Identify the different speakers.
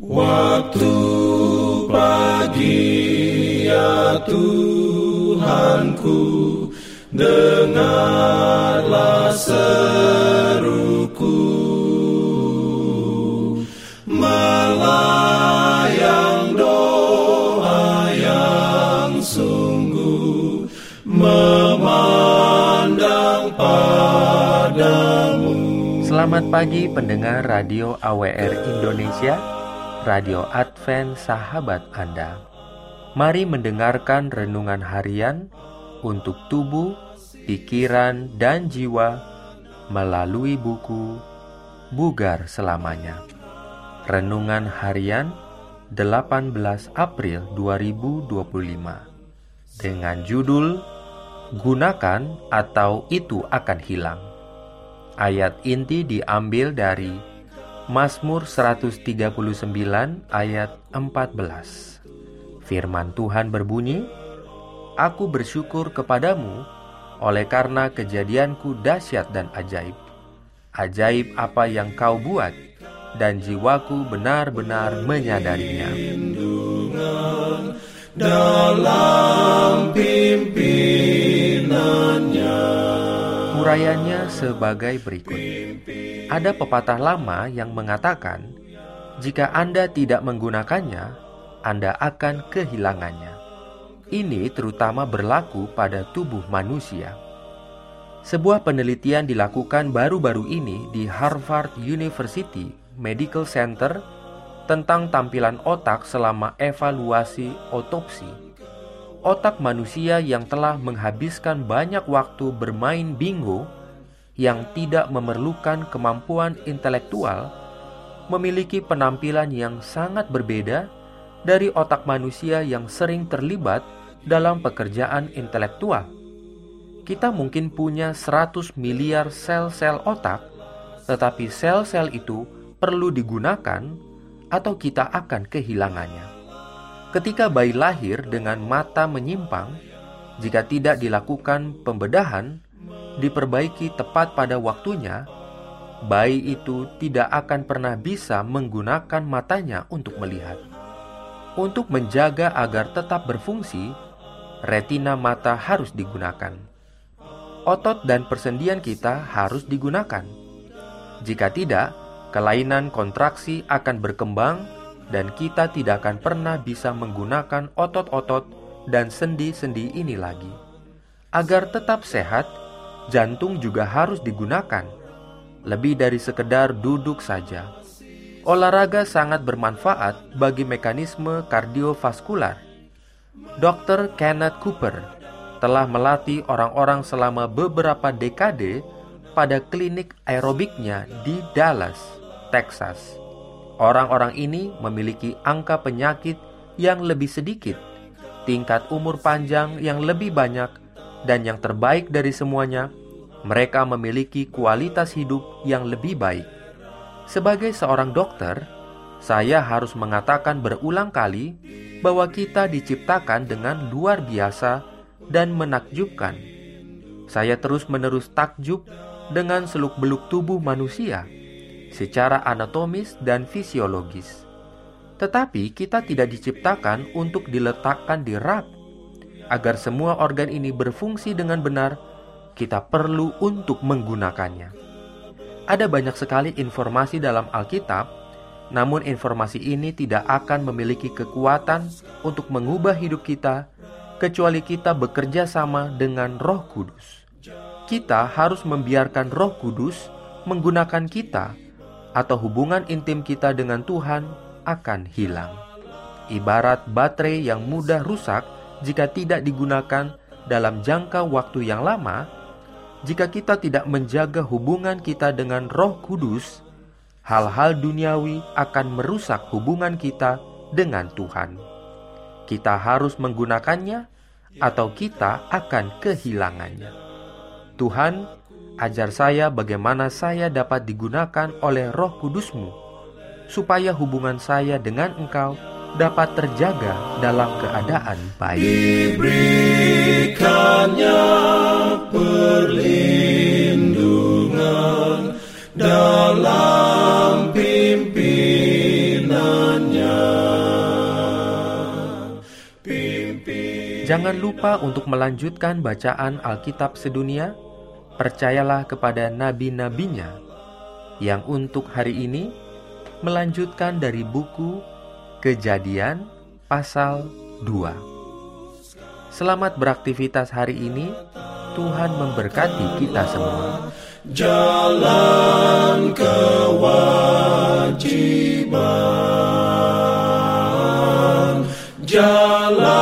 Speaker 1: Waktu pagi ya Tuhanku, dengarlah seruku, melayang doa yang sungguh, memandang padamu.
Speaker 2: Selamat pagi pendengar Radio AWR Indonesia, Radio Advent Sahabat Anda. Mari mendengarkan renungan harian untuk tubuh, pikiran, dan jiwa melalui buku Bugar Selamanya. Renungan harian 18 April 2025 dengan judul Gunakan atau itu akan hilang. Ayat inti diambil dari Mazmur 139 ayat 14. Firman Tuhan berbunyi, Aku bersyukur kepadamu oleh karena kejadianku dahsyat dan ajaib. Ajaib apa yang kau buat, dan jiwaku benar-benar menyadarinya. Dalam pimpinannya. Urayanya sebagai berikut. Ada pepatah lama yang mengatakan, jika Anda tidak menggunakannya, Anda akan kehilangannya. Ini terutama berlaku pada tubuh manusia. Sebuah penelitian dilakukan baru-baru ini di Harvard University Medical Center tentang tampilan otak selama evaluasi otopsi. Otak manusia yang telah menghabiskan banyak waktu bermain bingo, yang tidak memerlukan kemampuan intelektual, memiliki penampilan yang sangat berbeda dari otak manusia yang sering terlibat dalam pekerjaan intelektual. Kita mungkin punya 100 miliar sel-sel otak, tetapi sel-sel itu perlu digunakan atau kita akan kehilangannya. Ketika bayi lahir dengan mata menyimpang, jika tidak dilakukan pembedahan, diperbaiki tepat pada waktunya, bayi itu tidak akan pernah bisa menggunakan matanya untuk melihat. Untuk menjaga agar tetap berfungsi, retina mata harus digunakan. Otot dan persendian kita harus digunakan. Jika tidak, kelainan kontraksi akan berkembang dan kita tidak akan pernah bisa menggunakan otot-otot dan sendi-sendi ini lagi. Agar tetap sehat, jantung juga harus digunakan. Lebih dari sekedar duduk saja. Olahraga sangat bermanfaat bagi mekanisme kardiovaskular. Dr. Kenneth Cooper telah melatih orang-orang selama beberapa dekade pada klinik aerobiknya di Dallas, Texas. Orang-orang ini memiliki angka penyakit yang lebih sedikit, tingkat umur panjang yang lebih banyak, dan yang terbaik dari semuanya, mereka memiliki kualitas hidup yang lebih baik. Sebagai seorang dokter, saya harus mengatakan berulang kali bahwa kita diciptakan dengan luar biasa dan menakjubkan. Saya terus-menerus takjub dengan seluk-beluk tubuh manusia secara anatomis dan fisiologis. Tetapi kita tidak diciptakan untuk diletakkan di rak. Agar semua organ ini berfungsi dengan benar, kita perlu untuk menggunakannya. Ada banyak sekali informasi dalam Alkitab, namun informasi ini tidak akan memiliki kekuatan untuk mengubah hidup kita, kecuali kita bekerja sama dengan Roh Kudus. Kita harus membiarkan Roh Kudus menggunakan kita, atau hubungan intim kita dengan Tuhan akan hilang. Ibarat baterai yang mudah rusak jika tidak digunakan dalam jangka waktu yang lama. Jika kita tidak menjaga hubungan kita dengan Roh Kudus, hal-hal duniawi akan merusak hubungan kita dengan Tuhan. Kita harus menggunakannya atau kita akan kehilangannya. Tuhan, ajar saya bagaimana saya dapat digunakan oleh Roh Kudus-Mu, supaya hubungan saya dengan Engkau dapat terjaga dalam keadaan baik.
Speaker 1: Diberikannya perlindungan dalam pimpinannya.
Speaker 2: Jangan lupa untuk melanjutkan bacaan Alkitab sedunia. Percayalah kepada nabi-nabinya yang untuk hari ini melanjutkan dari buku Kejadian pasal 2. Selamat beraktivitas hari ini. Tuhan memberkati kita semua.
Speaker 1: Jalan kewajiban, jalan